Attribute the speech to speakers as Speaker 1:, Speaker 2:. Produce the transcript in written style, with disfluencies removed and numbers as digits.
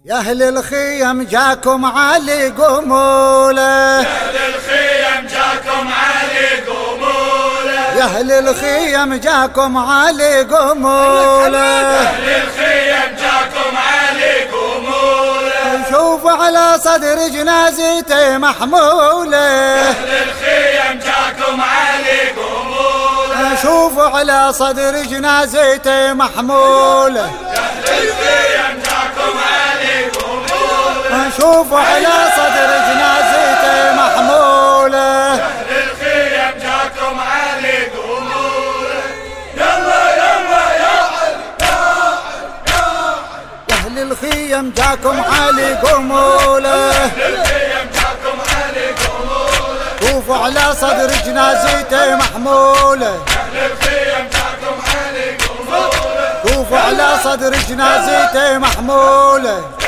Speaker 1: يا أهل الخيم جاكم علي قموله،
Speaker 2: يا أهل الخيم جاكم علي قموله،
Speaker 1: يا أهل الخيم جاكم علي قموله،
Speaker 2: يا أهل الخيم جاكم علي قموله،
Speaker 1: شوفوا على صدر جنازته محموله،
Speaker 2: يا أهل الخيم جاكم علي قموله،
Speaker 1: شوفوا على صدر جنازته محموله،
Speaker 2: يا أهل الخيم جاكم علي قموله،
Speaker 1: شوفوا على صدر جنازته محموله،
Speaker 2: يا أهل الخيم جاكم علي قموله. يلا يلا يا علي
Speaker 1: يا أهل الخيم جاكم علي قموله،
Speaker 2: الخيم جاكم علي قموله،
Speaker 1: شوفوا على صدر جنازته محموله،
Speaker 2: أهل الخيم جاكم علي قموله،
Speaker 1: شوفوا على صدر جنازته محموله.